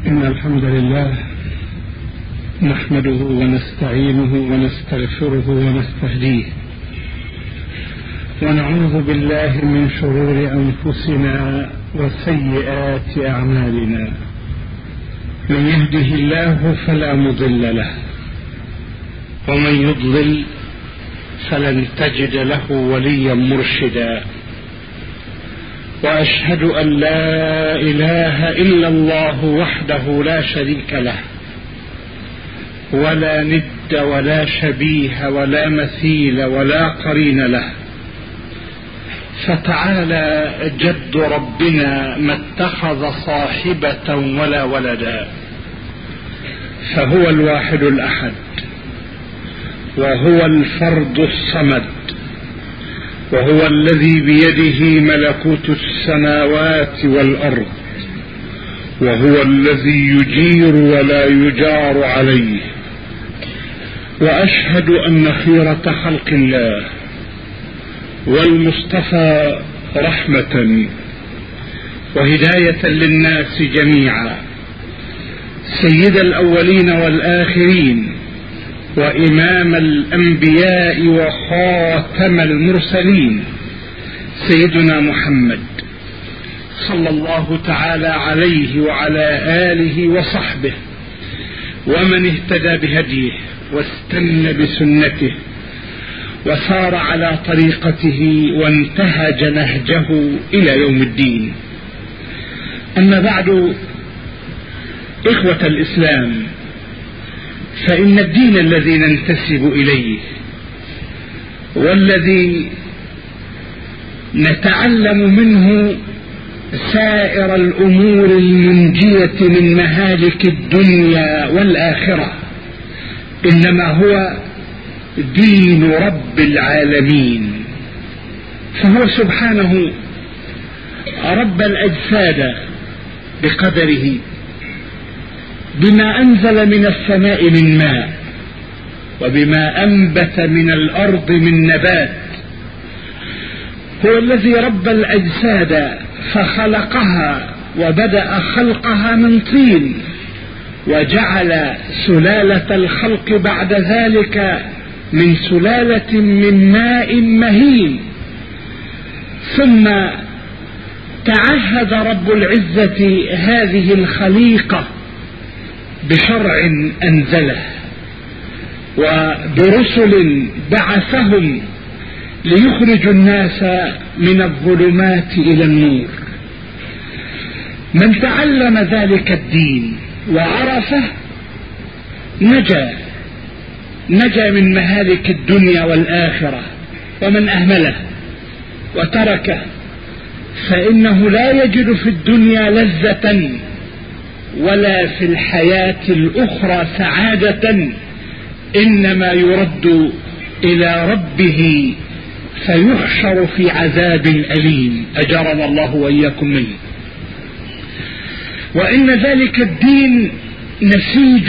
إن الحمد لله نحمده ونستعينه ونستغفره ونستهديه، ونعوذ بالله من شرور أنفسنا وسيئات أعمالنا. من يهده الله فلا مضل له، ومن يضلل فلن تجد له وليا مرشدا. وأشهد أن لا إله إلا الله وحده لا شريك له، ولا ند ولا شبيه ولا مثيل ولا قرين له. فتعالى جد ربنا ما اتخذ صاحبة ولا ولدا، فهو الواحد الأحد، وهو الفرد الصمد، وهو الذي بيده ملكوت السماوات والأرض، وهو الذي يجير ولا يجار عليه. وأشهد أن خيرة خلق الله والمصطفى رحمة وهداية للناس جميعا، سيد الأولين والآخرين، وإمام الأنبياء وخاتم المرسلين، سيدنا محمد صلى الله تعالى عليه وعلى آله وصحبه، ومن اهتدى بهديه واستنى بسنته وسار على طريقته وانتهج نهجه إلى يوم الدين. أما بعد، إخوة الإسلام، فإن الدين الذي ننتسب إليه والذي نتعلم منه سائر الأمور المنجية من مهالك الدنيا والآخرة إنما هو دين رب العالمين. فهو سبحانه رب الأجساد بقدره، بما أنزل من السماء من ماء، وبما أنبت من الأرض من نبات. هو الذي رب الأجساد فخلقها وبدأ خلقها من طين، وجعل سلالة الخلق بعد ذلك من سلالة من ماء مهين. ثم تعهد رب العزة هذه الخليقة بشرع أنزله وبرسل بعثهم ليخرجوا الناس من الظلمات إلى النور. من تعلم ذلك الدين وعرفه نجا من مهالك الدنيا والآخرة، ومن أهمله وتركه فإنه لا يجد في الدنيا لذة ولا في الحياة الأخرى سعادة، إنما يرد إلى ربه فيحشر في عذاب أليم، أجارنا الله وإياكم منه. وإن ذلك الدين نسيج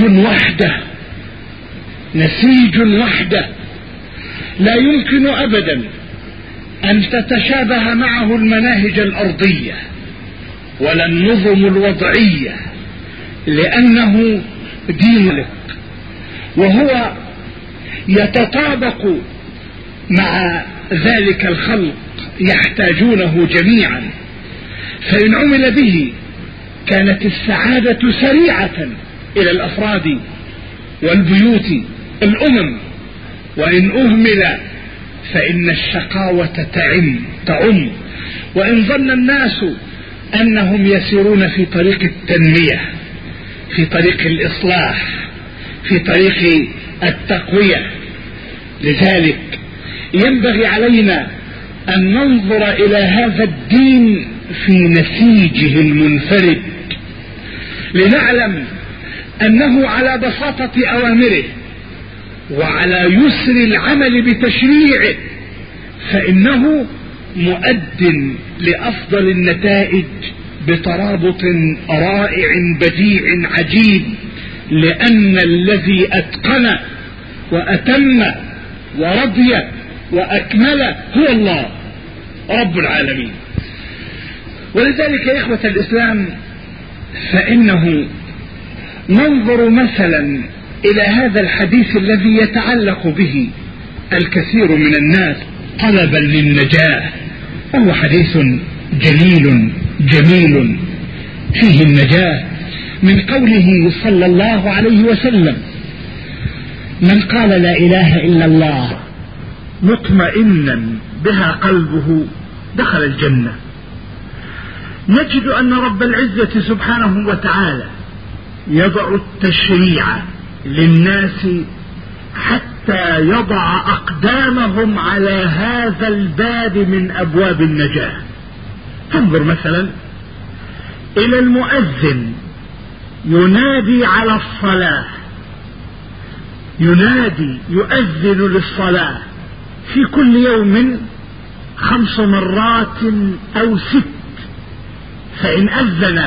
وحده لا يمكن أبدا أن تتشابه معه المناهج الأرضية ولا النظم الوضعية، لأنه دين لك، وهو يتطابق مع ذلك الخلق يحتاجونه جميعا. فإن عمل به كانت السعادة سريعة إلى الأفراد والبيوت الأمم، وإن أهمل فإن الشقاوة تعم. وإن ظن الناس أنهم يسيرون في طريق التنمية، في طريق الإصلاح، في طريق التقوية، لذلك ينبغي علينا أن ننظر إلى هذا الدين في نسيجه المنفرد، لنعلم أنه على بساطة أوامره وعلى يسر العمل بتشريعه فإنه مؤد لأفضل النتائج بترابط رائع بديع عجيب، لأن الذي أتقن وأتم ورضي وأكمل هو الله رب العالمين. ولذلك يا إخوة الإسلام فإنه ننظر مثلا إلى هذا الحديث الذي يتعلق به الكثير من الناس طلبا للنجاة، وهو حديث جليل جميل فيه النجاة، من قوله صلى الله عليه وسلم: من قال لا إله إلا الله مطمئنا بها قلبه دخل الجنة. نجد أن رب العزة سبحانه وتعالى يضع التشريع للناس حتى يضع أقدامهم على هذا الباب من أبواب النجاة. تنظر مثلا إلى المؤذن ينادي على الصلاة، يؤذن للصلاة في كل يوم 5 مرات أو 6، فإن أذن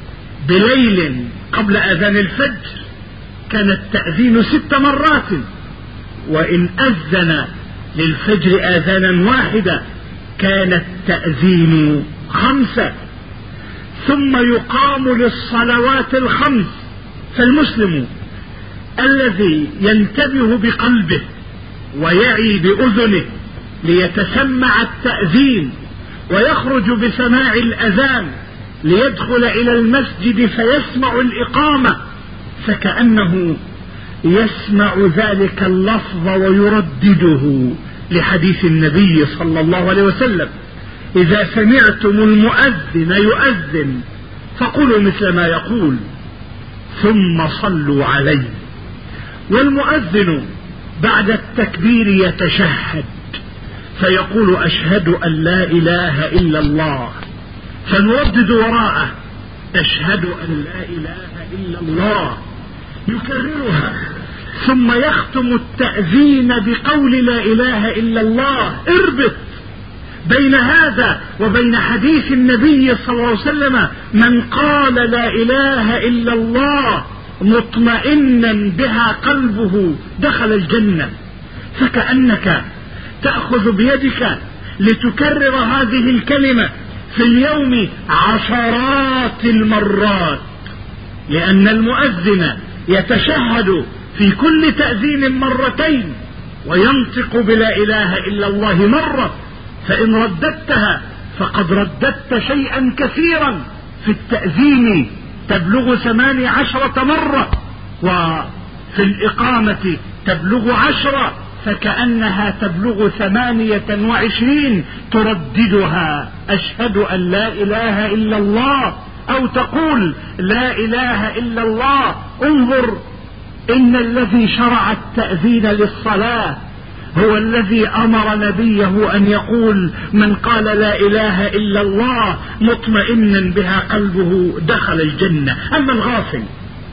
بليل قبل أذان الفجر كان التأذين 6 مرات، وإن أذن للفجر آذانا واحدة كان التأذين 5. ثم يقام للصلوات 5. فالمسلم الذي ينتبه بقلبه ويعي بأذنه ليتسمع التأذين ويخرج بسماع الأذان ليدخل إلى المسجد فيسمع الإقامة، فكأنه يسمع ذلك اللفظ ويردده لحديث النبي صلى الله عليه وسلم: إذا سمعتم المؤذن يؤذن فقولوا مثل ما يقول ثم صلوا عليه. والمؤذن بعد التكبير يتشهد فيقول: أشهد أن لا إله إلا الله، فنردد وراءه: أشهد أن لا إله إلا الله، يكررها، ثم يختم التأذين بقول لا إله إلا الله. اربط بين هذا وبين حديث النبي صلى الله عليه وسلم: من قال لا إله إلا الله مطمئنا بها قلبه دخل الجنة. فكأنك تأخذ بيدك لتكرر هذه الكلمة في اليوم 10 المرات، لأن المؤذن يتشهد في كل تأذين 2 وينطق بلا إله إلا الله 1. فإن رددتها فقد رددت شيئا كثيرا في التأذين تبلغ 18 مرة، وفي الإقامة تبلغ 10، فكأنها تبلغ 28 ترددها: أشهد أن لا إله إلا الله، أو تقول لا إله إلا الله. انظر، إن الذي شرع التأذين للصلاة هو الذي أمر نبيه أن يقول: من قال لا إله إلا الله مطمئنا بها قلبه دخل الجنة. أما الغافل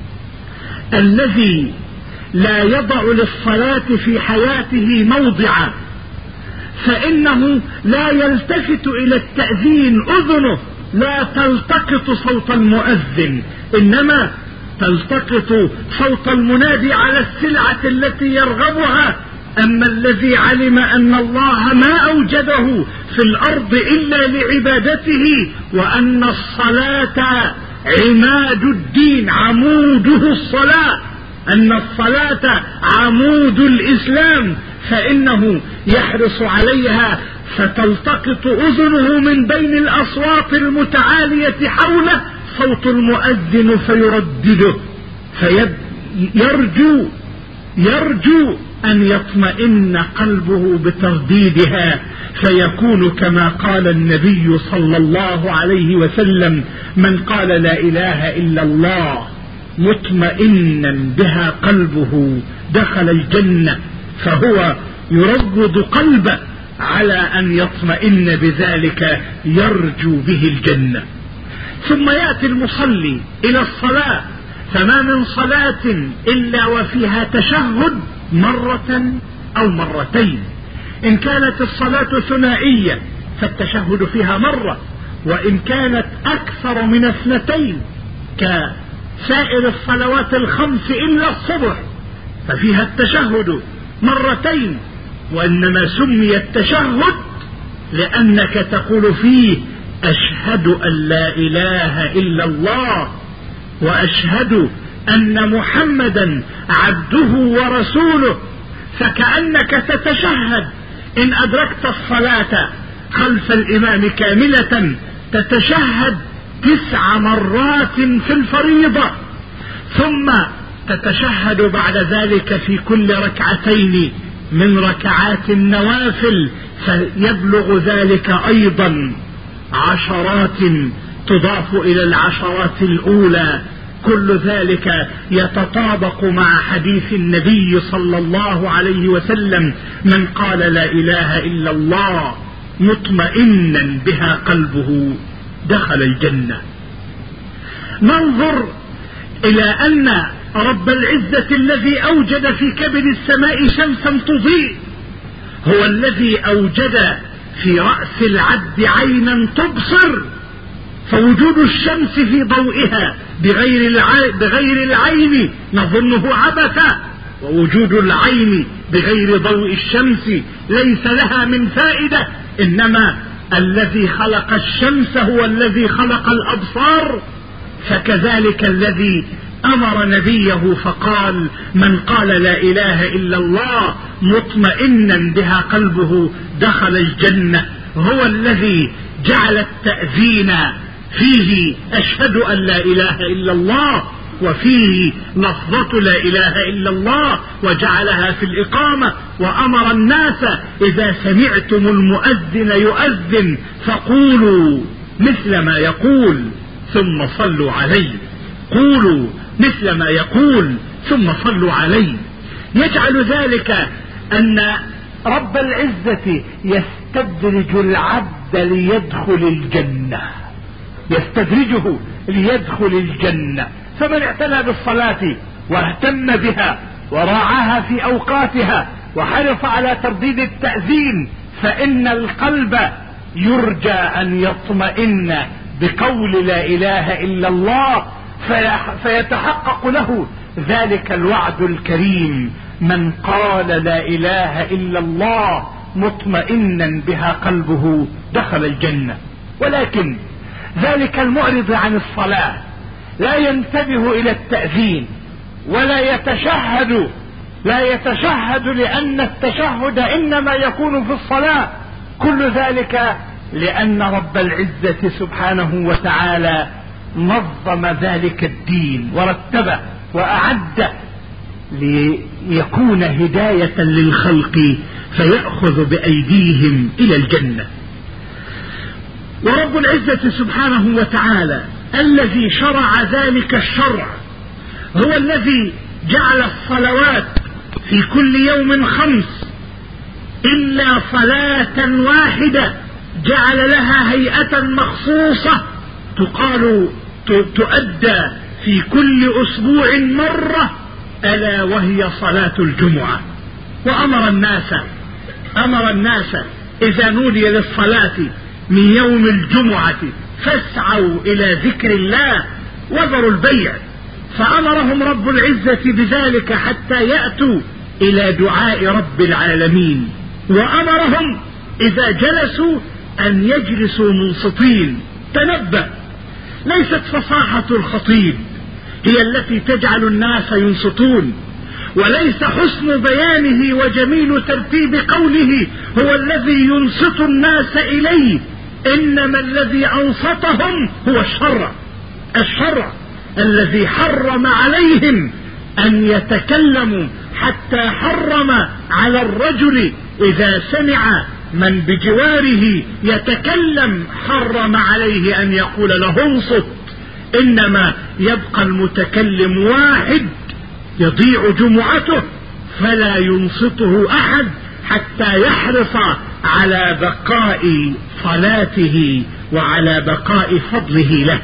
الذي لا يضع للصلاة في حياته موضعا، فإنه لا يلتفت إلى التأذين، أذنه لا تلتقط صوت المؤذن، إنما تلتقط صوت المنادي على السلعة التي يرغبها. أما الذي علم أن الله ما أوجده في الأرض إلا لعبادته، وأن الصلاة عماد الدين، عموده الصلاة، أن الصلاة عمود الإسلام، فإنه يحرص عليها، فتلتقط أذنه من بين الأصوات المتعالية حوله صوت المؤذن فيردده، يرجو أن يطمئن قلبه بترديدها، فيكون كما قال النبي صلى الله عليه وسلم: من قال لا إله إلا الله مطمئنا بها قلبه دخل الجنة. فهو يروض قلبه على أن يطمئن بذلك، يرجو به الجنة. ثم يأتي المصلي إلى الصلاة، فما من صلاة إلا وفيها تشهد 1 أو 2. إن كانت الصلاة ثنائية فالتشهد فيها 1، وإن كانت أكثر من 2 كسائر الصلوات 5 إلا الصبح ففيها التشهد 2. وإنما سمي التشهد لأنك تقول فيه: أشهد أن لا إله إلا الله، وأشهد أن محمدا عبده ورسوله، فكأنك تتشهد إن أدركت الصلاة خلف الإمام كاملة تتشهد 9 مرات في الفريضة، ثم تتشهد بعد ذلك في كل ركعتين من ركعات النوافل، فيبلغ ذلك أيضا عشرات تضاف إلى العشرات الأولى. كل ذلك يتطابق مع حديث النبي صلى الله عليه وسلم: من قال لا إله إلا الله مطمئنا بها قلبه دخل الجنة. ننظر إلى أن رب العزة الذي أوجد في كبد السماء شمسا تضيء هو الذي أوجد في رأس العبد عينا تبصر، فوجود الشمس في ضوئها بغير العين نظنه عبثا، ووجود العين بغير ضوء الشمس ليس لها من فائدة، إنما الذي خلق الشمس هو الذي خلق الأبصار. فكذلك الذي أمر نبيه فقال: من قال لا إله إلا الله مطمئنا بها قلبه دخل الجنة، هو الذي جعل التأذين فيه أشهد أن لا إله إلا الله، وفيه لفظة لا إله إلا الله، وجعلها في الإقامة، وأمر الناس إذا سمعتم المؤذن يؤذن فقولوا مثل ما يقول ثم صلوا عليه، قولوا مثل ما يقول ثم صلوا عليه. يجعل ذلك أن رب العزة يستدرج العبد ليدخل الجنة، يستدرجه ليدخل الجنة. فمن اعتنى بالصلاة واهتم بها وراعاها في أوقاتها وحرص على ترديد التأذين، فإن القلب يرجى أن يطمئن بقول لا إله إلا الله، فيتحقق له ذلك الوعد الكريم: من قال لا إله إلا الله مطمئنا بها قلبه دخل الجنة. ولكن ذلك المعرض عن الصلاة لا ينتبه إلى التأذين ولا يتشهد لأن التشهد إنما يكون في الصلاة. كل ذلك لأن رب العزة سبحانه وتعالى نظم ذلك الدين ورتبه وأعده ليكون هداية للخلق فيأخذ بأيديهم إلى الجنة. ورب العزة سبحانه وتعالى الذي شرع ذلك الشرع هو الذي جعل الصلوات في كل يوم 5 إلا صلاة واحدة جعل لها هيئة مخصوصة تؤدى في كل أسبوع مرة، ألا وهي صلاة الجمعة. وأمر الناس إذا نودي للصلاة من يوم الجمعة فاسعوا إلى ذكر الله وذروا البيع، فأمرهم رب العزة بذلك حتى يأتوا إلى دعاء رب العالمين. وأمرهم إذا جلسوا أن يجلسوا منصتين. تنبه، ليست فصاحة الخطيب هي التي تجعل الناس ينصتون، وليس حسن بيانه وجميل ترتيب قوله هو الذي ينصت الناس إليه، إنما الذي أنصتهم هو الشرع الذي حرم عليهم أن يتكلموا، حتى حرم على الرجل إذا سمع من بجواره يتكلم حرم عليه أن يقول له انصت، إنما يبقى المتكلم واحد يضيع جمعته فلا ينصته أحد حتى يحرص على بقاء صلاته وعلى بقاء فضله له.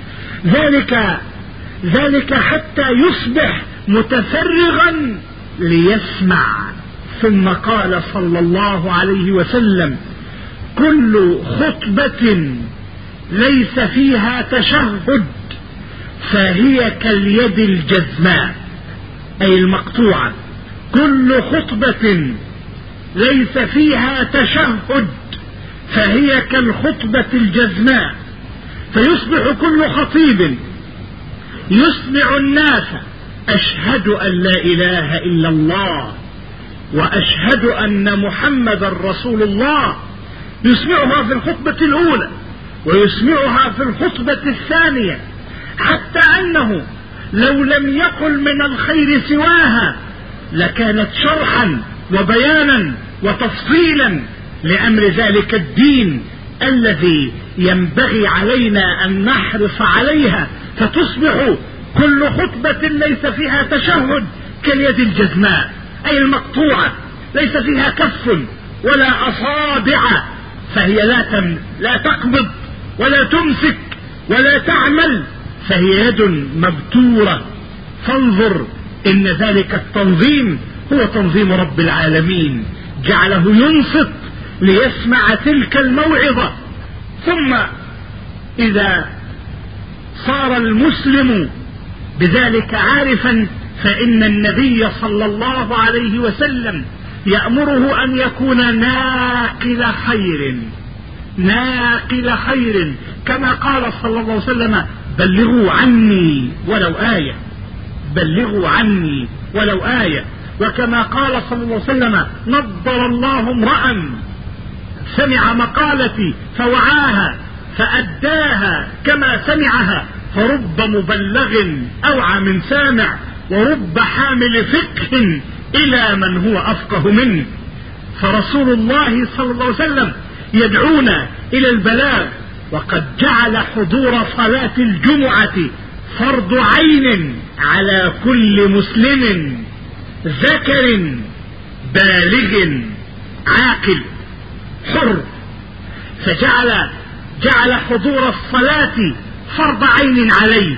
ذلك حتى يصبح متفرغا ليسمع. ثم قال صلى الله عليه وسلم: كل خطبة ليس فيها تشهد فهي كاليد الجزماء، أي المقطوعة. كل خطبة ليس فيها تشهد فهي كالخطبة الجزماء. فيصبح كل خطيب يسمع الناس أشهد أن لا إله إلا الله وأشهد أن محمد رسول الله، يسمعها في الخطبة الأولى ويسمعها في الخطبة الثانية، حتى أنه لو لم يقل من الخير سواها لكانت شرحا وبيانا وتفصيلا لأمر ذلك الدين الذي ينبغي علينا أن نحرص عليها، فتصبح كل خطبة ليس فيها تشهد كاليد الجزماء أي المقطوعة، ليس فيها كف ولا أصابع، فهي لا تقبض ولا تمسك ولا تعمل، فهي يد مبتورة. فانظر إن ذلك التنظيم هو تنظيم رب العالمين، جعله ينصت ليسمع تلك الموعظة. ثم إذا صار المسلم بذلك عارفا فإن النبي صلى الله عليه وسلم يأمره أن يكون ناقل خير، كما قال صلى الله عليه وسلم بلغوا عني ولو آية، وكما قال صلى الله عليه وسلم نضر الله امرأ سمع مقالتي فوعاها فأداها كما سمعها، فرب مبلغ أوعى من سامع، ورب حامل فقه إلى من هو أفقه منه. فرسول الله صلى الله عليه وسلم يدعونا إلى البلاغ، وقد جعل حضور صلاة الجمعة فرض عين على كل مسلم ذكر بالغ عاقل حر، فجعل حضور الصلاة فرض عين عليه،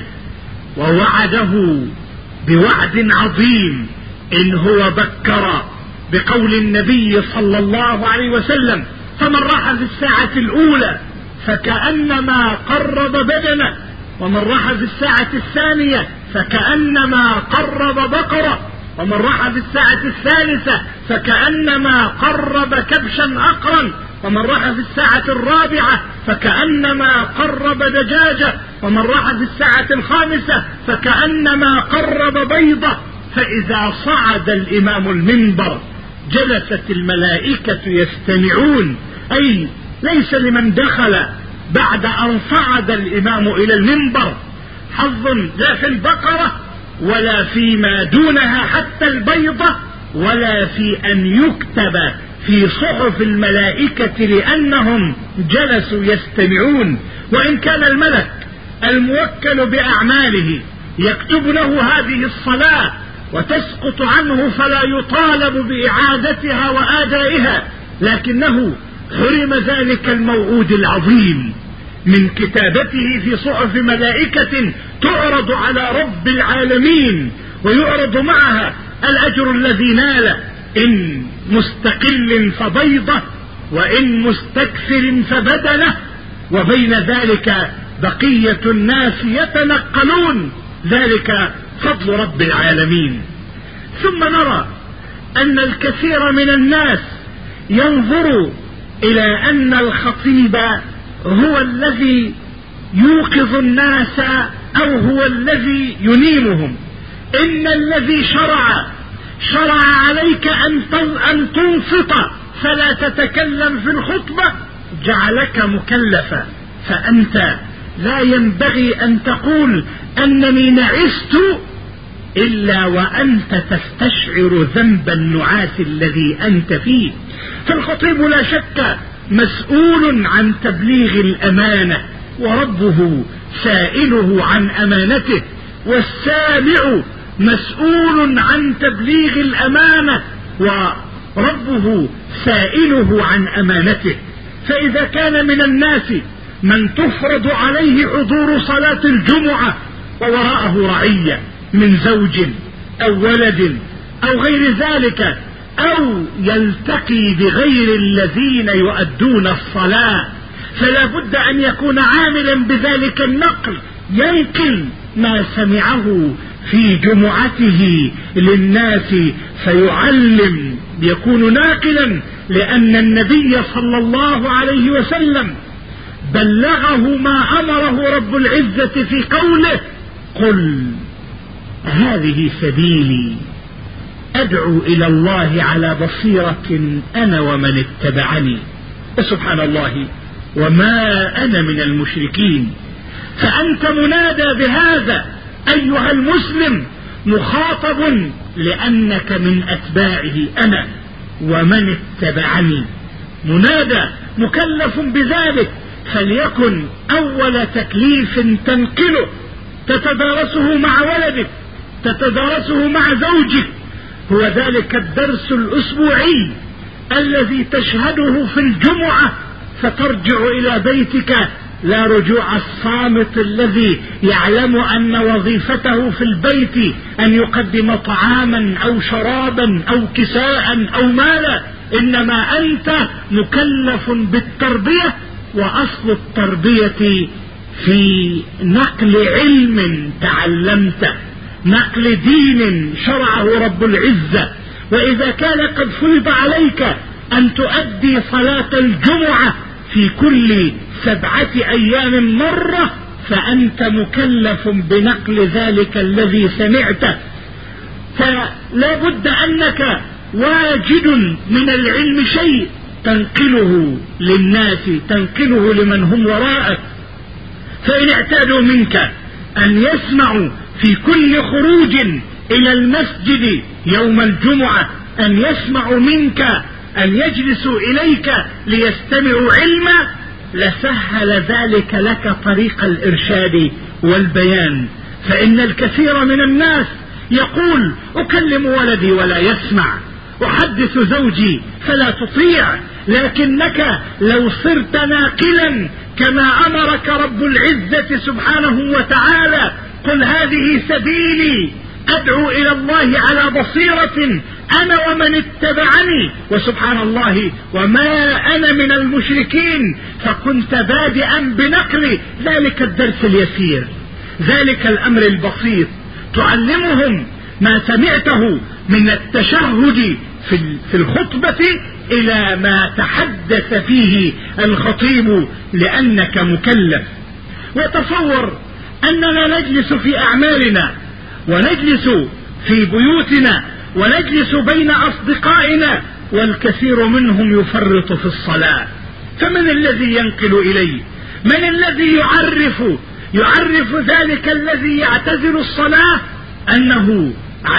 ووعده بوعد عظيم إن هو بكر بقول النبي صلى الله عليه وسلم فمن راح في الساعة الأولى فكأنما قرب بدنه، ومن راح في الساعة الثانية فكأنما قرب بقرة، ومن راح في الساعة الثالثة فكأنما قرب كبشا أقرا، ومن راح في الساعة الرابعة فكأنما قرب دجاجة، ومن راح في الساعة الخامسة فكأنما قرب بيضة. فإذا صعد الإمام المنبر جلست الملائكة يستمعون، أي ليس لمن دخل بعد أن صعد الإمام إلى المنبر حظ لا في البقرة ولا فيما دونها حتى البيضة، ولا في أن يكتب في صحف الملائكة لأنهم جلسوا يستمعون. وإن كان الملك الموكل بأعماله يكتب له هذه الصلاة وتسقط عنه فلا يطالب بإعادتها وآدائها، لكنه حرم ذلك الموعود العظيم من كتابته في صحف ملائكة تعرض على رب العالمين، ويعرض معها الأجر الذي نال، إن مستقل فبيضة وإن مستكثر فبدله، وبين ذلك بقية الناس يتنقلون، ذلك فضل رب العالمين. ثم نرى أن الكثير من الناس ينظر إلى أن الخطيب هو الذي يوقظ الناس أو هو الذي ينيمهم. إن الذي شرع عليك أن تنصت فلا تتكلم في الخطبة جعلك مكلفا، فأنت لا ينبغي أن تقول أنني نعست إلا وأنت تستشعر ذنب النعاس الذي أنت فيه. فالخطيب لا شك مسؤول عن تبليغ الأمانة، وربه سائله عن أمانته، والسامع مسؤول عن تبليغ الأمانة وربه سائله عن أمانته. فإذا كان من الناس من تفرض عليه حضور صلاة الجمعة ووراءه رعية من زوج أو ولد أو غير ذلك، أو يلتقي بغير الذين يؤدون الصلاة، فلا بد أن يكون عاملا بذلك النقل، ينقل ما سمعه في جمعته للناس فيعلم، يكون ناقلا، لأن النبي صلى الله عليه وسلم بلغه ما أمره رب العزة في قوله قل هذه سبيلي أدعو إلى الله على بصيرة أنا ومن اتبعني. وسبحان الله وما أنا من المشركين. فأنت منادى بهذا أيها المسلم، مخاطب لأنك من أتباعه أنا ومن اتبعني، منادى مكلف بذلك. فليكن أول تكليف تنقله تتدارسه مع ولدك، تتدارسه مع زوجك، هو ذلك الدرس الأسبوعي الذي تشهده في الجمعة فترجع إلى بيتك، لا رجوع الصامت الذي يعلم أن وظيفته في البيت أن يقدم طعاما أو شرابا أو كساء أو مالا، إنما أنت مكلف بالتربية. وأصل التربية في نقل علم تعلمته، نقل دين شرعه رب العزة. وإذا كان قد فرض عليك أن تؤدي صلاة الجمعة في كل 7 أيام مرة، فأنت مكلف بنقل ذلك الذي سمعته. فلا بد أنك واجد من العلم شيء تنقله للناس، تنقله لمن هم وراءك. فإن اعتادوا منك أن يسمعوا في كل خروج إلى المسجد يوم الجمعة، أن يسمعوا منك، أن يجلسوا إليك ليستمعوا علما، لسهل ذلك لك طريق الإرشاد والبيان. فإن الكثير من الناس يقول أكلم ولدي ولا يسمع، أحدث زوجي فلا تطيع. لكنك لو صرت ناقلا كما أمرك رب العزة سبحانه وتعالى، قل هذه سبيلي أدعو إلى الله على بصيرة أنا ومن اتبعني، وسبحان الله وما أنا من المشركين، فكنت بادئا بنقل ذلك الدرس اليسير، ذلك الأمر البسيط، تعلمهم ما سمعته من التشهد في الخطبة إلى ما تحدث فيه الخطيب، لأنك مكلف. وتصور أننا نجلس في أعمالنا ونجلس في بيوتنا ونجلس بين أصدقائنا، والكثير منهم يفرط في الصلاة. فمن الذي ينقل إليه؟ من الذي يعرف ذلك الذي يعتزل الصلاة أنه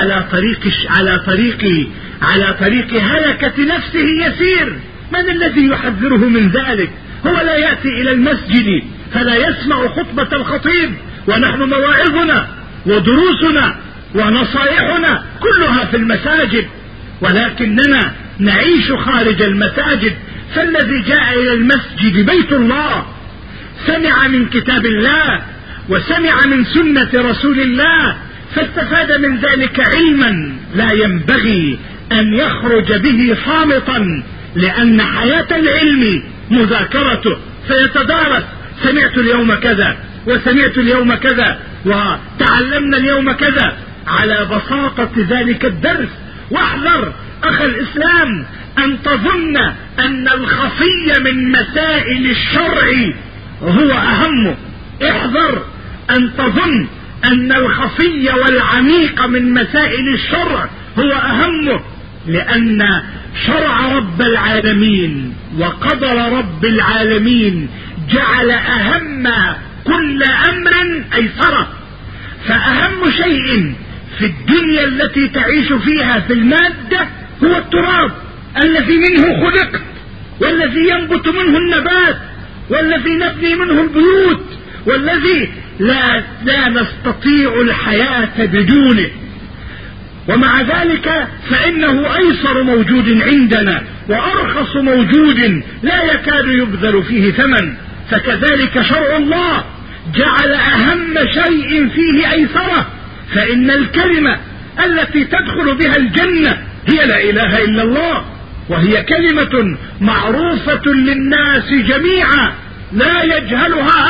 على طريق هلكة نفسه يسير؟ من الذي يحذره من ذلك؟ هو لا يأتي إلى المسجد فلا يسمع خطبة الخطيب، ونحن مواعظنا ودروسنا ونصائحنا كلها في المساجد، ولكننا نعيش خارج المساجد. فالذي جاء إلى المسجد بيت الله، سمع من كتاب الله وسمع من سنة رسول الله، فاستفاد من ذلك علما لا ينبغي أن يخرج به صامتا، لأن حياة العلم مذاكرته، فيتدارس. سمعت اليوم كذا وسمعت اليوم كذا وتعلمنا اليوم كذا، على بساطة ذلك الدرس. واحذر أخي الإسلام أن تظن أن الخفي من مسائل الشرع هو أهم. احذر أن تظن أن الخفي والعميق من مسائل الشرع هو أهم، لأن شرع رب العالمين وقدر رب العالمين جعل أهم كل أمر أيسره. فأهم شيء في الدنيا التي تعيش فيها في المادة هو التراب الذي منه خلقت، والذي ينبت منه النبات، والذي نبني منه البيوت، والذي لا نستطيع الحياة بدونه. ومع ذلك فإنه أيسر موجود عندنا وأرخص موجود لا يكاد يبذل فيه ثمن. فكذلك شرع الله جعل أهم شيء فيه أيسره، فإن الكلمة التي تدخل بها الجنة هي لا إله إلا الله، وهي كلمة معروفة للناس جميعا لا يجهلها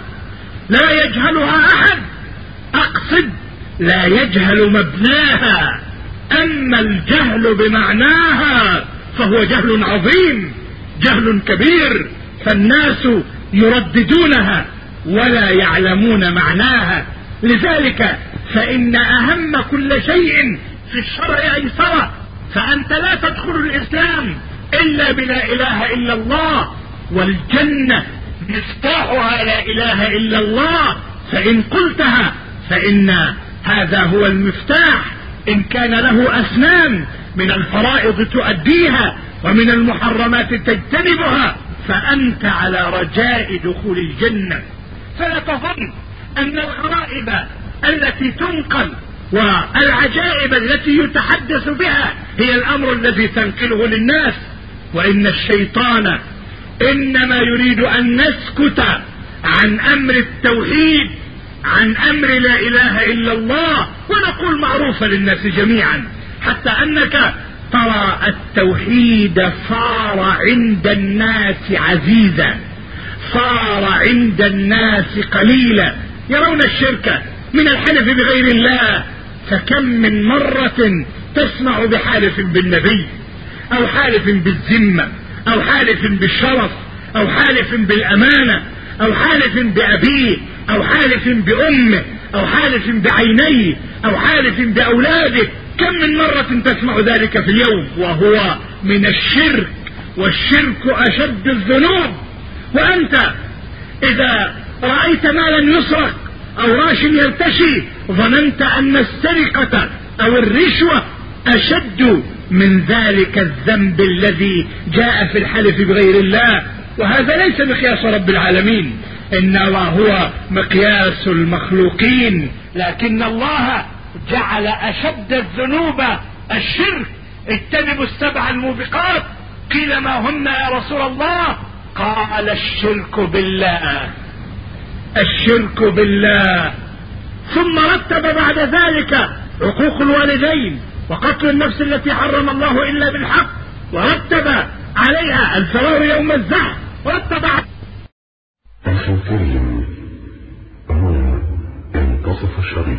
أحد، أقصد لا يجهل مبناها، أما الجهل بمعناها فهو جهل عظيم، جهل كبير، فالناس يرددونها ولا يعلمون معناها. لذلك فإن أهم كل شيء في الشرع أيسرة، فأنت لا تدخل الإسلام إلا بلا إله إلا الله، والجنة مفتاحها لا إله إلا الله، فإن قلتها فإن هذا هو المفتاح. إن كان له أسنان من الفرائض تؤديها ومن المحرمات تجتنبها فأنت على رجاء دخول الجنة. فلا تظن أن الغرائب التي تنقل والعجائب التي يتحدث بها هي الأمر الذي تنقله للناس، وإن الشيطان إنما يريد أن نسكت عن أمر التوحيد، عن أمر لا إله إلا الله، ونقول معروفة للناس جميعا، حتى أنك ترى التوحيد صار عند الناس عزيزا، صار عند الناس قليلا، يرون الشرك من الحلف بغير الله. فكم من مرة تسمع بحالف بالنبي، أو حالف بالذمة، أو حالف بالشرف، أو حالف بالأمانة، أو حالف بأبيه، أو حالف بأمه، أو حالف بعينيه، أو حالف بأولاده. كم من مرة تسمع ذلك في اليوم، وهو من الشرك، والشرك أشد الذنوب. وأنت إذا رأيت مالا يسرق أو راش يرتشي ظننت أن السرقة أو الرشوة أشد من ذلك الذنب الذي جاء في الحلف بغير الله، وهذا ليس مقياس رب العالمين، إنما هو مقياس المخلوقين. لكن الله جعل أشد الذنوب الشرك. اجتنبوا السبع الموبقات. قيل ما هن يا رسول الله؟ قال الشرك بالله، الشرك بالله. ثم رتب بعد ذلك عقوق الوالدين وقتل النفس التي حرم الله إلا بالحق، ورتب عليها الفرار يوم الزحف، ورتب أخي الكريم، هنا منتصف الشريف.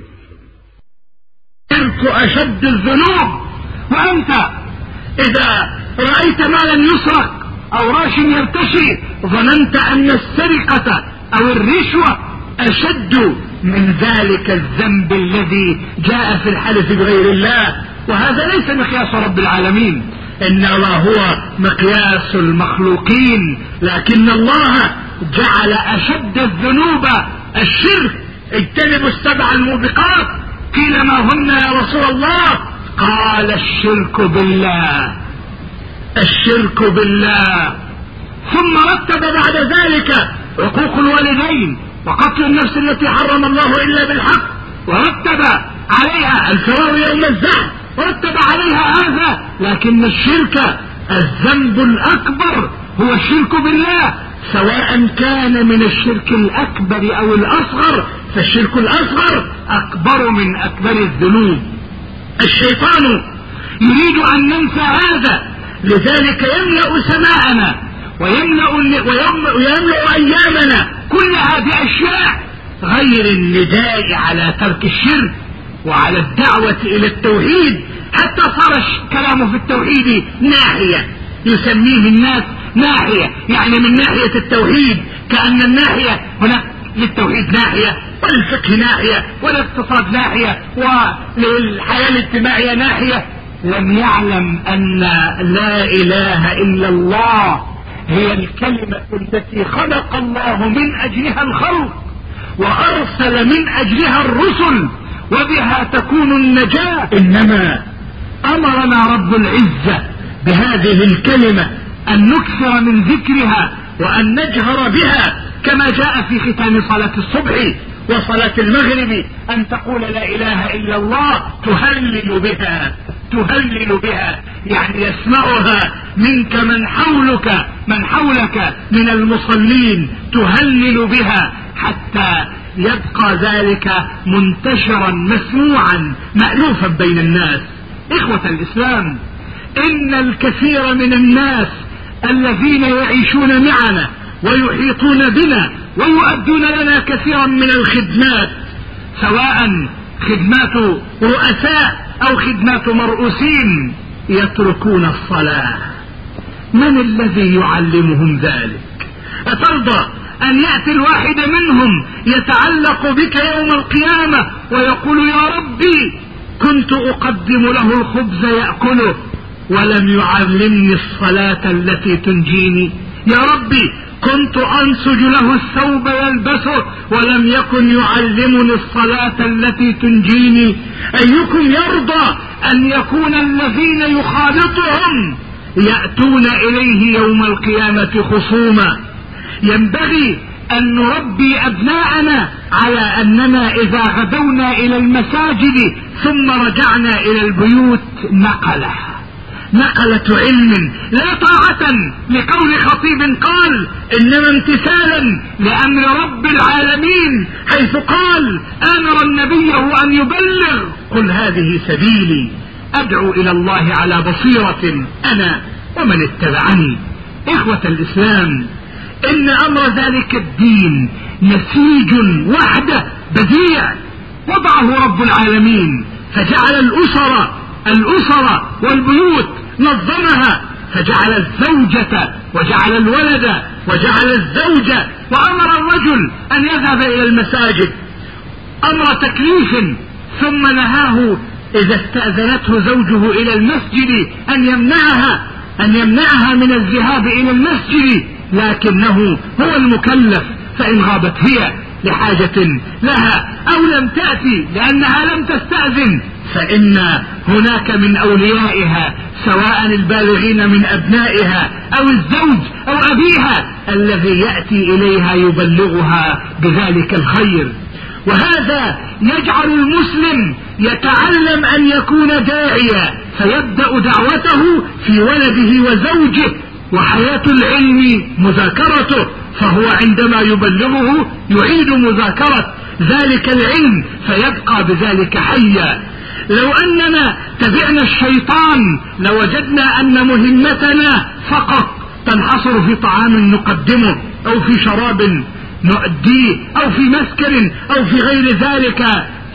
الشرك أشد الذنوب. وأنت إذا رأيت مالا يسرق أو راش يرتشي ظننت أن السرقة أو الرشوة أشد من ذلك الذنب الذي جاء في الحلف بغير الله، وهذا ليس مقياس رب العالمين، إنما هو مقياس المخلوقين. لكن الله جعل أشد الذنوب الشرك. اجتنبوا السبع الموبقات. قيل ما هن يا رسول الله؟ قال الشرك بالله، الشرك بالله. ثم رتب بعد ذلك عقوق الوالدين وقتل النفس التي حرم الله إلا بالحق، ورتب عليها الفرار يوم الزحف، ورتب عليها هذا. لكن الشرك الذنب الأكبر هو الشرك بالله، سواء كان من الشرك الأكبر أو الأصغر، فالشرك الأصغر أكبر من أكبر الذنوب. الشيطان يريد أن ننسى هذا، لذلك يملأ سماءنا ويملأ أيامنا كلها بأشياء غير النداء على ترك الشرك وعلى الدعوة إلى التوحيد، حتى صار كلامه في التوحيد ناحية، يسميه الناس ناحية، يعني من ناحية التوحيد، كأن الناحية هناك للتوحيد ناحية، وللفقه ناحية، وللاقتصاد ناحية، وللحياة الاجتماعية ناحية. لم يعلم أن لا إله إلا الله هي الكلمة التي خلق الله من أجلها الخلق وأرسل من أجلها الرسل، وبها تكون النجاة. إنما أمرنا رب العزة بهذه الكلمة أن نكثر من ذكرها وأن نجهر بها، كما جاء في ختام صلاة الصبح وصلاة المغرب، أن تقول لا إله إلا الله تهلل بها، تهلل بها، يعني يسمعها منك من حولك من المصلين، تهلل بها حتى يبقى ذلك منتشرا مسموعا مألوفا بين الناس. إخوة الإسلام، إن الكثير من الناس الذين يعيشون معنا ويحيطون بنا ويؤدون لنا كثيرا من الخدمات، سواء خدمات رؤساء أو خدمات مرؤوسين، يتركون الصلاة. من الذي يعلمهم ذلك؟ أترضى أن يأتي الواحد منهم يتعلق بك يوم القيامة ويقول يا ربي كنت أقدم له الخبز يأكله ولم يعلمني الصلاة التي تنجيني، يا ربي كنت أنسج له الثوب يلبسه ولم يكن يعلمني الصلاة التي تنجيني. أيكم يرضى أن يكون الذين يخالطهم يأتون إليه يوم القيامة خصوما؟ ينبغي أن نربي أبناءنا على أننا إذا غدونا إلى المساجد ثم رجعنا إلى البيوت نقلة علم لا طاعة لقول خطيب قال إنما امتثالا لأمر رب العالمين، حيث قال آمر النبي أن يبلغ قل هذه سبيلي أدعو إلى الله على بصيرة أنا ومن اتبعني. إخوة الإسلام، إن أمر ذلك الدين نسيج وحده بديع وضعه رب العالمين، فجعل الأسرة والبيوت نظمها، فجعل الزوجة وجعل الولد وجعل الزوجة، وأمر الرجل أن يذهب إلى المساجد أمر تكليف، ثم نهاه إذا استأذنته زوجه إلى المسجد أن يمنعها من الذهاب إلى المسجد، لكنه هو المكلف، فإن غابت هي لحاجة لها أو لم تأتي لأنها لم تستأذن فإن هناك من أوليائها سواء البالغين من أبنائها أو الزوج أو أبيها الذي يأتي إليها يبلغها بذلك الخير. وهذا يجعل المسلم يتعلم أن يكون داعيا، فيبدأ دعوته في ولده وزوجه، وحياة العلم مذاكرته، فهو عندما يبلغه يعيد مذاكرة ذلك العلم فيبقى بذلك حيا. لو أننا تبعنا الشيطان لوجدنا أن مهمتنا فقط تنحصر في طعام نقدمه أو في شراب نؤديه أو في مسكن أو في غير ذلك،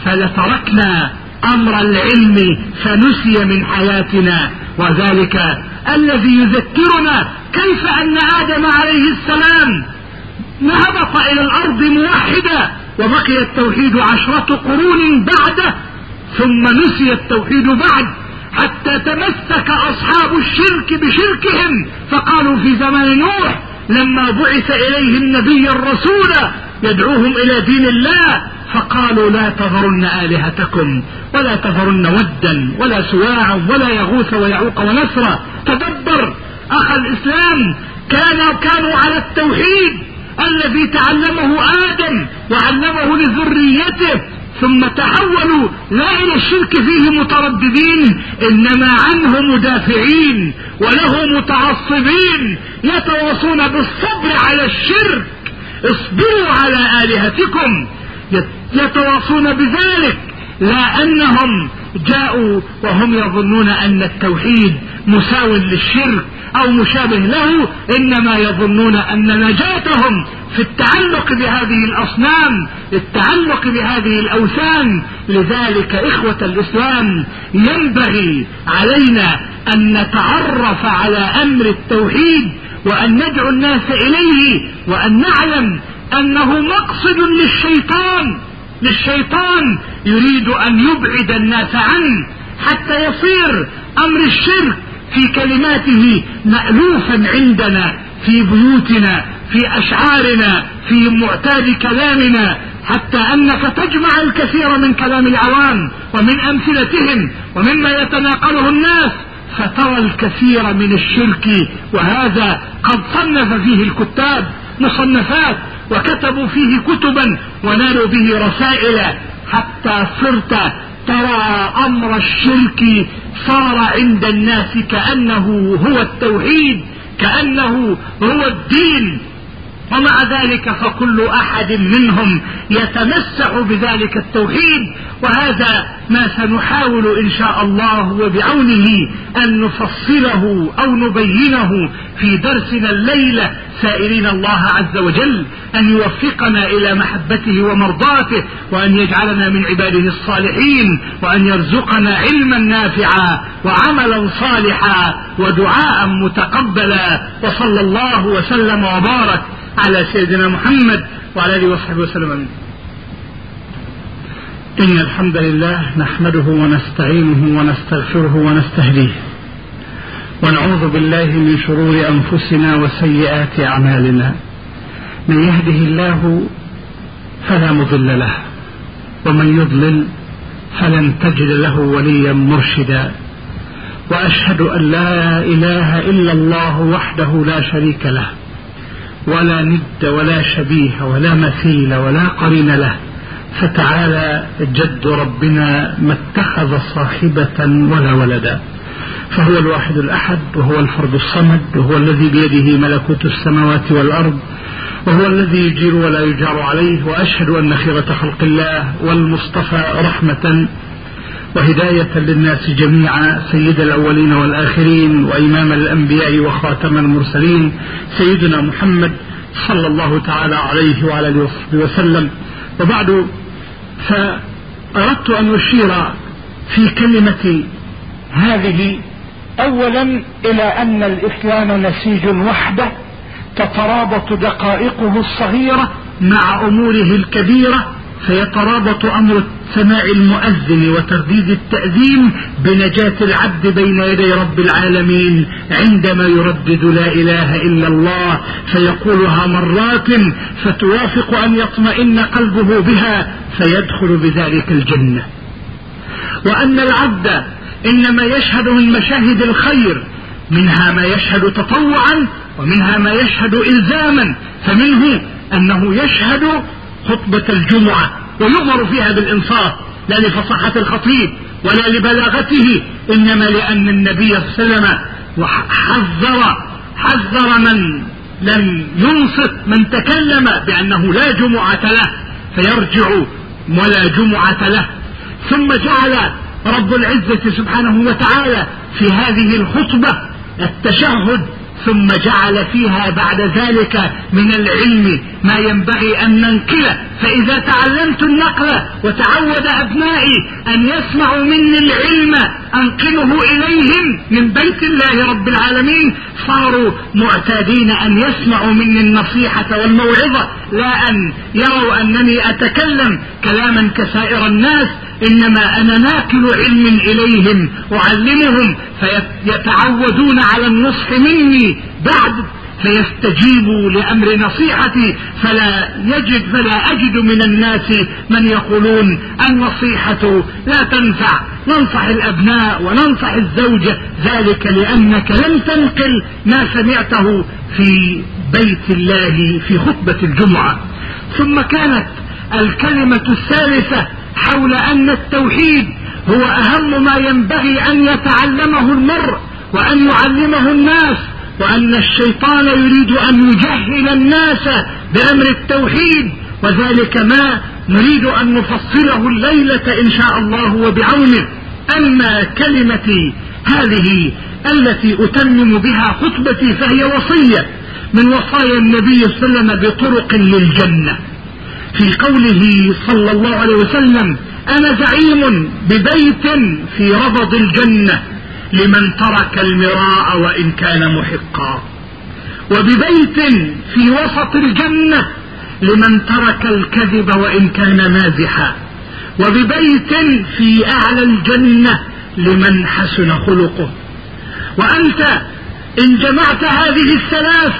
فلتركنا أمر العلم فنسي من حياتنا. وذلك الذي يذكرنا كيف أن آدم عليه السلام نهبط إلى الأرض موحدا وبقي التوحيد 10 قرون بعده، ثم نسي التوحيد بعد، حتى تمسك أصحاب الشرك بشركهم، فقالوا في زمان نوح لما بعث إليهم نبيا رسولا يدعوهم إلى دين الله فقالوا لا تذرن آلهتكم ولا تذرن ودا ولا سواعا ولا يغوث ويعوق ونسرا. تدبر أخ الإسلام، كانوا على التوحيد الذي تعلمه آدم وعلمه لذريته، ثم تحولوا لا إلى الشرك فيه مترددين، إنما عنه مدافعين وله متعصبين يتواصون بالصبر على الشرك. اصبروا على آلهتكم، يتواصون بذلك، لا أنهم جاءوا وهم يظنون أن التوحيد مساو للشرك أو مشابه له، إنما يظنون أن نجاتهم في التعلق بهذه الأصنام، التعلق بهذه الأوثان. لذلك إخوة الإسلام ينبغي علينا أن نتعرف على أمر التوحيد وأن ندعو الناس إليه، وأن نعلم أنه مقصد للشيطان يريد أن يبعد الناس عنه حتى يصير أمر الشرك في كلماته مألوفا عندنا في بيوتنا في أشعارنا في معتاد كلامنا، حتى أنك تجمع الكثير من كلام العوام ومن أمثلتهم ومما يتناقله الناس فترى الكثير من الشرك، وهذا قد صنف فيه الكتاب مصنفات وكتبوا فيه كتبا ونالوا به رسائل، حتى صرت ترى أمر الشرك صار عند الناس كأنه هو التوحيد، كأنه هو الدين. ومع ذلك فكل أحد منهم يتمسح بذلك التوحيد، وهذا ما سنحاول إن شاء الله وبعونه أن نفصله أو نبينه في درسنا الليلة، سائلين الله عز وجل أن يوفقنا إلى محبته ومرضاته، وأن يجعلنا من عباده الصالحين، وأن يرزقنا علما نافعا وعملا صالحا ودعاء متقبلا. وصلى الله وسلم وبارك على سيدنا محمد وعلى آله وصحبه وسلم. إن الحمد لله نحمده ونستعينه ونستغفره ونستهديه، ونعوذ بالله من شرور أنفسنا وسيئات أعمالنا. من يهده الله فلا مضل له، ومن يضلل فلن تجد له وليا مرشدا. وأشهد أن لا إله إلا الله وحده لا شريك له، ولا ند ولا شبيه ولا مثيل ولا قرين له، فتعالى جد ربنا ما اتخذ صاحبة ولا ولدا، فهو الواحد الأحد، وهو الفرد الصمد، وهو الذي بيده ملكوت السماوات والأرض، وهو الذي يجير ولا يجار عليه. وأشهد أن خيرة خلق الله والمصطفى رحمة وهداية للناس جميعا، سيد الأولين والآخرين وإمام الأنبياء وخاتم المرسلين، سيدنا محمد صلى الله تعالى عليه وعلى آله وصحبه وسلم. وبعد، فأردت أن أشير في كلمة هذه أولا إلى أن الإسلام نسيج وحده تترابط دقائقه الصغيرة مع أموره الكبيرة، فيترابط أمر سماع المؤذن وترديد التأذين بنجاة العبد بين يدي رب العالمين عندما يردد لا إله إلا الله، فيقولها مرات فتوافق أن يطمئن قلبه بها فيدخل بذلك الجنة. وأن العبد إنما يشهد من مشاهد الخير، منها ما يشهد تطوعا ومنها ما يشهد إلزاما، فمنه أنه يشهد خطبة الجمعة ويؤمر فيها بالإنصاف، لا لفصاحة الخطيب ولا لبلاغته، إنما لأن النبي صلى الله عليه وسلم حذر من لم ينصت، من تكلم بأنه لا جمعة له فيرجع ولا جمعة له. ثم جعل رب العزة سبحانه وتعالى في هذه الخطبة التشهد، ثم جعل فيها بعد ذلك من العلم ما ينبغي أن ننقله. فإذا تعلمت النقل وتعود أبنائي أن يسمعوا مني العلم أنقله إليهم من بيت الله رب العالمين، صاروا معتادين أن يسمعوا مني النصيحة والموعظة، لا أن يروا أنني أتكلم كلاما كسائر الناس، إنما أنا ناقل علم إليهم أعلمهم، فيتعودون على النصح مني بعد، فيستجيبوا لأمر نصيحتي، فلا أجد من الناس من يقولون النصيحة لا تنفع، ننصح الأبناء وننصح الزوجة، ذلك لأنك لم تنقل ما سمعته في بيت الله في خطبة الجمعة. ثم كانت الكلمة الثالثة حول أن التوحيد هو أهم ما ينبغي أن يتعلمه المرء وأن يعلمه الناس، وأن الشيطان يريد أن يجهل الناس بأمر التوحيد، وذلك ما نريد أن نفصله الليلة إن شاء الله وبعونه. أما كلمتي هذه التي أتمم بها خطبتي فهي وصية من وصايا النبي صلى الله عليه وسلم بطرق للجنة، في قوله صلى الله عليه وسلم: أنا زعيم ببيت في ربض الجنة لمن ترك المراء وإن كان محقا، وببيت في وسط الجنة لمن ترك الكذب وإن كان مازحا، وببيت في أعلى الجنة لمن حسن خلقه. وأنت إن جمعت هذه الثلاث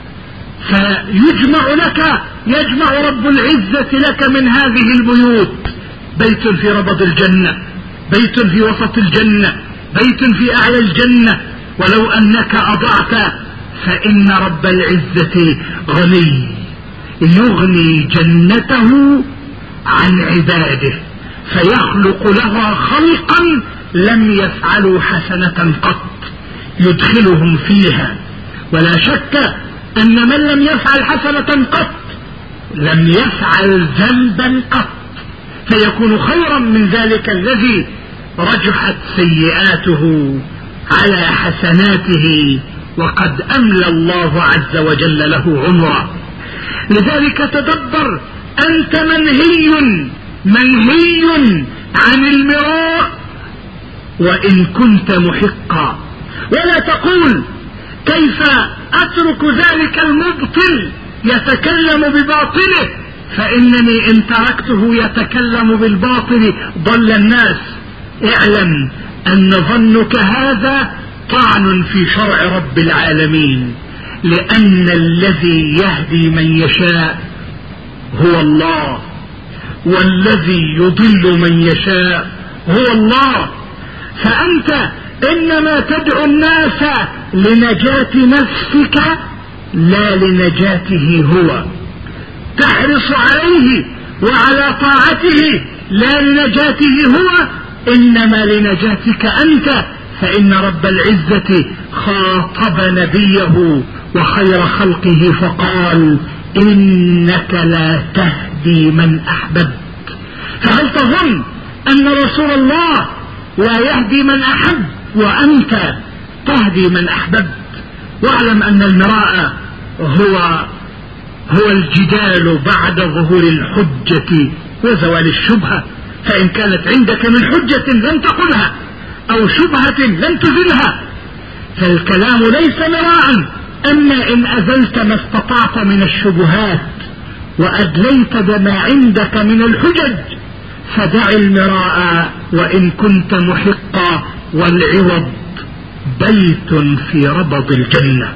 يجمع رب العزة لك من هذه البيوت بيت في ربض الجنة، بيت في وسط الجنة، بيت في أعلى الجنة. ولو أنك أضعت فإن رب العزة غني يغني جنته عن عباده، فيخلق لها خلقا لم يفعلوا حسنة قط يدخلهم فيها. ولا شك أن من لم يفعل حسنة قط لم يفعل ذنبا قط، فيكون خيرا من ذلك الذي رجحت سيئاته على حسناته وقد أملى الله عز وجل له عمرا. لذلك تدبر، أنت منهي عن المراء وإن كنت محقا، ولا تقول كيف أترك ذلك المبطل يتكلم بباطله، فإنني إن تركته يتكلم بالباطل ضل الناس. اعلم أن ظنك هذا طعن في شرع رب العالمين، لأن الذي يهدي من يشاء هو الله، والذي يضل من يشاء هو الله. فأنت إنما تدعو الناس لنجاة نفسك لا لنجاته هو، تحرص عليه وعلى طاعته لا لنجاته هو، إنما لنجاتك أنت. فإن رب العزة خاطب نبيه وخير خلقه فقال: إنك لا تهدي من أحببت. فهل تظن أن رسول الله لا يهدي من أحب وأنت تهدي من أحببت؟ واعلم أن المراء هو الجدال بعد ظهور الحجة وزوال الشبهة. فإن كانت عندك من حجة لم تقلها أو شبهة لم تزلها فالكلام ليس مراء. أما إن أزلت ما استطعت من الشبهات وأدليت بما عندك من الحجج فدع المراء وإن كنت محقا، والعوض بيت في ربض الجنة.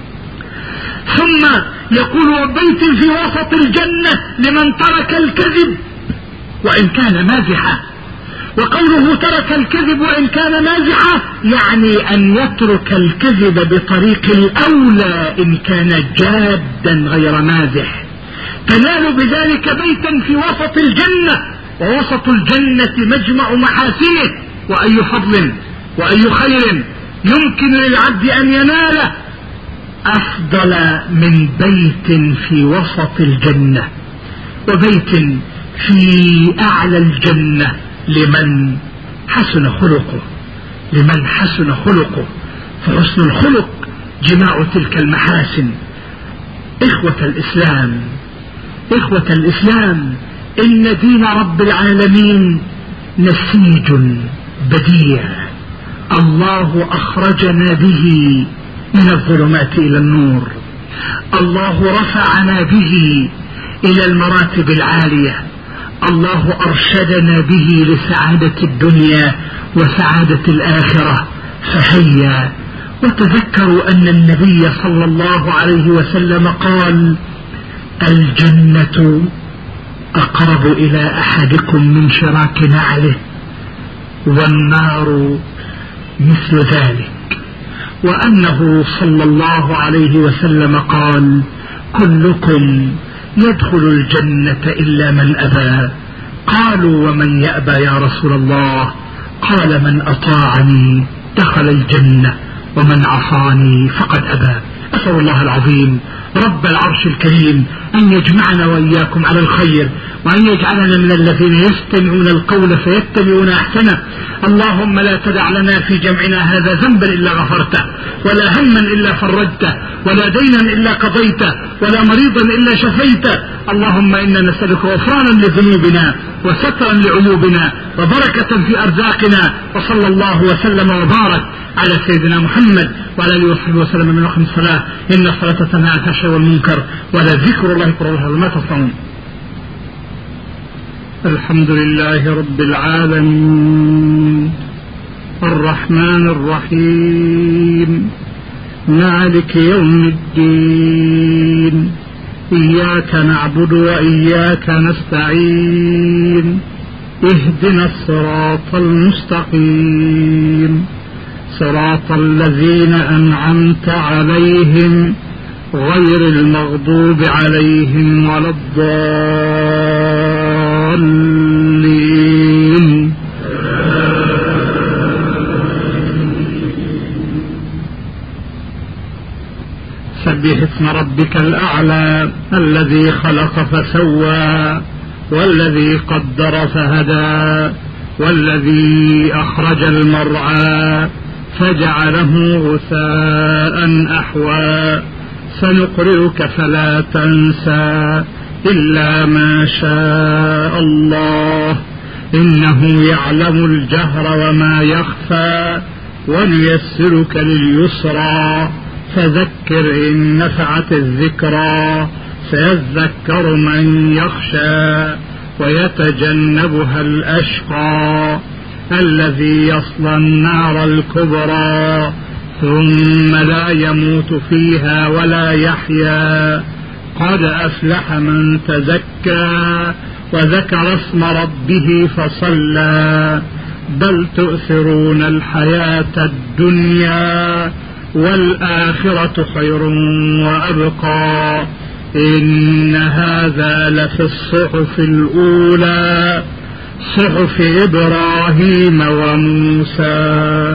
ثم يقول: وبيت في وسط الجنة لمن ترك الكذب وإن كان مازحا. وقوله ترك الكذب وإن كان مازحا يعني أن يترك الكذب بطريق الأولى إن كان جادا غير مازح. تنال بذلك بيتا في وسط الجنة، ووسط الجنة مجمع محاسنه، وأي فضل وأي خير يمكن للعبد أن يناله أفضل من بيت في وسط الجنة، وبيت في أعلى الجنة لمن حسن خلقه. لمن حسن خلقه، فحسن الخلق جماع تلك المحاسن. إخوة الإسلام إن دين رب العالمين نسيج بديع، الله أخرجنا به من الظلمات إلى النور، الله رفعنا به إلى المراتب العالية، الله أرشدنا به لسعادة الدنيا وسعادة الآخرة. فهيا وتذكروا أن النبي صلى الله عليه وسلم قال: الجنة أقرب إلى أحدكم من شراك نعله، والنار مثل ذلك. وأنه صلى الله عليه وسلم قال: كلكم يدخل الجنة إلا من أبى. قالوا: ومن يأبى يا رسول الله؟ قال: من أطاعني دخل الجنة ومن عصاني فقد أبى. أسأل الله العظيم رب العرش الكريم أن يجمعنا وإياكم على الخير، وأن يجعلنا من الذين يستمعون القول فيتبعون أحسنه. اللهم لا تدع لنا في جمعنا هذا ذنبا إلا غفرته، ولا هما إلا فرجته، ولا دينا إلا قضيته، ولا مريضا إلا شفيته. اللهم إنا نسألك غفرانا لذنوبنا وسترا لعيوبنا وبركة في أرزاقنا. وصلى الله وسلم وبارك على سيدنا محمد وعلى آله وصحبه وسلم. من أقم الصلاة إن الصلاة تنهى عن الفحشاء والمنكر ولذكر الله أكبر. ما تصنعون. الحمد لله رب العالمين الرحمن الرحيم مالك يوم الدين إياك نعبد وإياك نستعين اهدنا الصراط المستقيم صراط الذين أنعمت عليهم غير المغضوب عليهم ولا الضالين. سبح اسم ربك الأعلى الذي خلق فسوى والذي قدر فهدى والذي أخرج المرعى فجعله غثاء أحوى سنقرئك فلا تنسى إلا ما شاء الله إنه يعلم الجهر وما يخفى ونيسرك لليسرى فذكر إن نفعت الذكرى سيذكر من يخشى ويتجنبها الأشقى الذي يصلى النار الكبرى ثم لا يموت فيها ولا يحيا. قد أفلح من تزكى وذكر اسم ربه فصلى بل تؤثرون الحياة الدنيا والآخرة خير وأبقى إن هذا لفي الصحف الأولى صحف إبراهيم وموسى.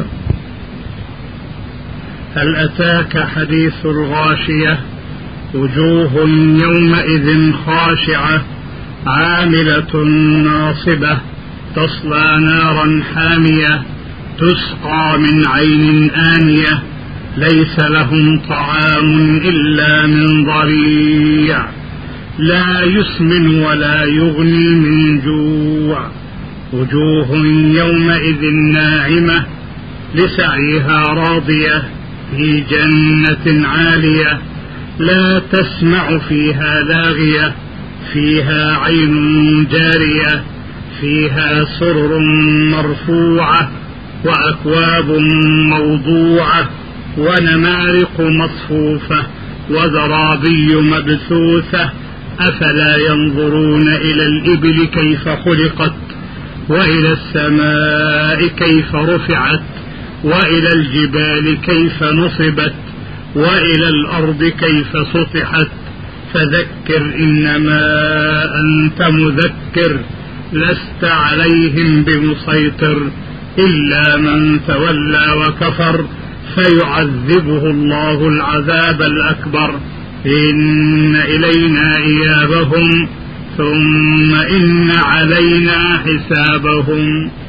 هل أتاك حديث الغاشية وجوه يومئذ خاشعة عاملة ناصبة تصلى نارا حامية تسقى من عين آنية ليس لهم طعام إلا من ضريع لا يسمن ولا يغني من جوع. وجوه يومئذ ناعمة لسعيها راضية في جنة عالية لا تسمع فيها لاغية فيها عين جارية فيها سرر مرفوعة وأكواب موضوعة ونمارق مصفوفة وزرابي مبثوثة أفلا ينظرون إلى الإبل كيف خلقت وإلى السماء كيف رفعت وإلى الجبال كيف نصبت وإلى الأرض كيف سطحت. فذكر إنما أنت مذكر لست عليهم بمسيطر إلا من تولى وكفر فيعذبه الله العذاب الأكبر. إن إلينا إيابهم ثم إن علينا حسابهم.